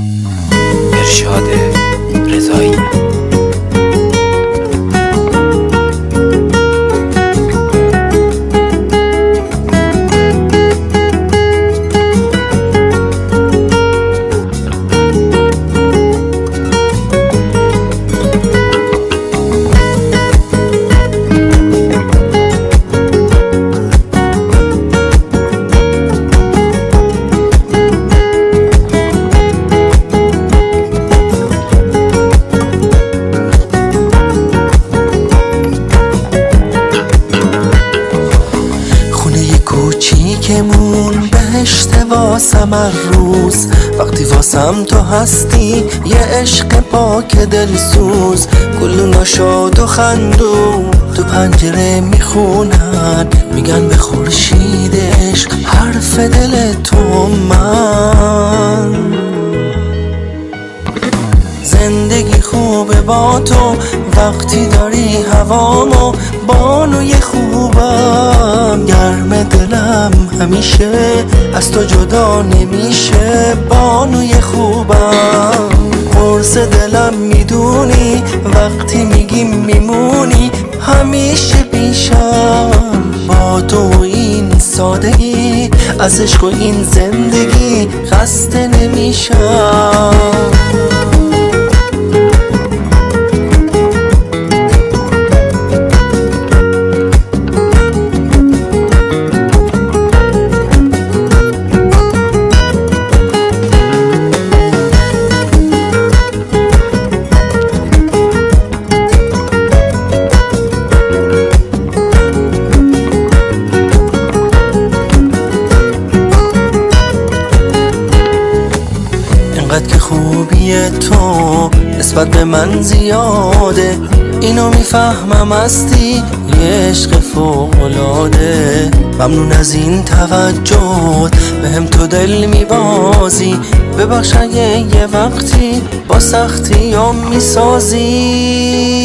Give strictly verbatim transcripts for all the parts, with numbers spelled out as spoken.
ارشاد رضایی. کوچیکمون بهشت واسم هر روز، وقتی واسم تو هستی یه عشق پاک دلسوز. گلونا شاد و خندون تو پنجره میخونن، میگن به خورشید عشق حرف دل تو. من زندگی خوبه با تو وقتی داری هوامو، بانوی خوبم گرم دلم همیشه از تو جدا نمیشه. بانوی خوبم قرص دلم میدونی، وقتی میگی میمونی همیشه پیشم. با تو این سادگی از عشق و این زندگی خسته نمیشم. اینقدر که خوبی تو نسبت به من زیاده، اینو میفهمم هستی یه عشق فوق‌العاده. ممنون از این توجهت بهم تو دل میبازی، ببخش اگه یه وقتی با سختی هم میسازی.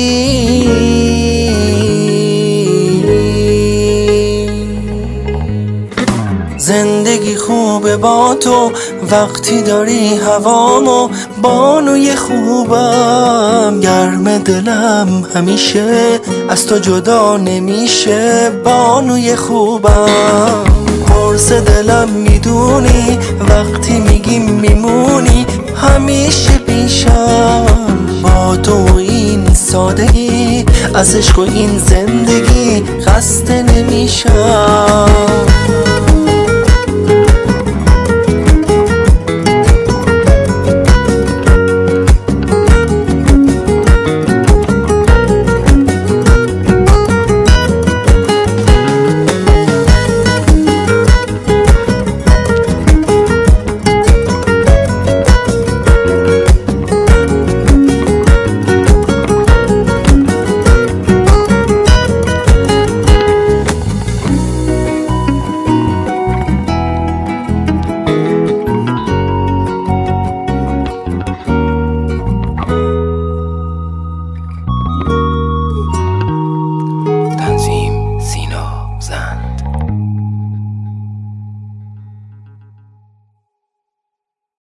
زندگی خوبه با تو وقتی داری هوامو، بانوی خوبم گرم دلم همیشه از تو جدا نمیشه. بانوی خوبم قرص دلم میدونی، وقتی میگی میمونی همیشه پیشم. با تو این سادگی از عشق و این زندگی خسته نمیشم.